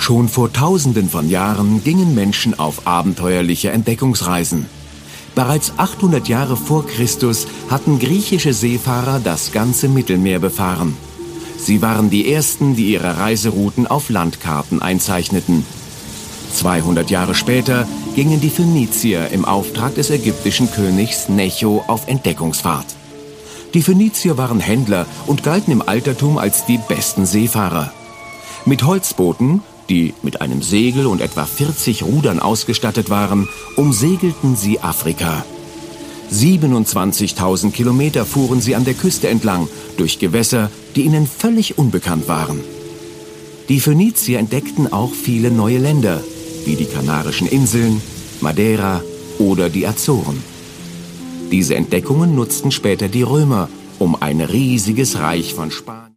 Schon vor Tausenden von Jahren gingen Menschen auf abenteuerliche Entdeckungsreisen. Bereits 800 Jahre vor Christus hatten griechische Seefahrer das ganze Mittelmeer befahren. Sie waren die ersten, die ihre Reiserouten auf Landkarten einzeichneten. 200 Jahre später gingen die Phönizier im Auftrag des ägyptischen Königs Necho auf Entdeckungsfahrt. Die Phönizier waren Händler und galten im Altertum als die besten Seefahrer. Mit Holzbooten, die mit einem Segel und etwa 40 Rudern ausgestattet waren, umsegelten sie Afrika. 27.000 Kilometer fuhren sie an der Küste entlang, durch Gewässer, die ihnen völlig unbekannt waren. Die Phönizier entdeckten auch viele neue Länder, wie die Kanarischen Inseln, Madeira oder die Azoren. Diese Entdeckungen nutzten später die Römer, um ein riesiges Reich von Spanien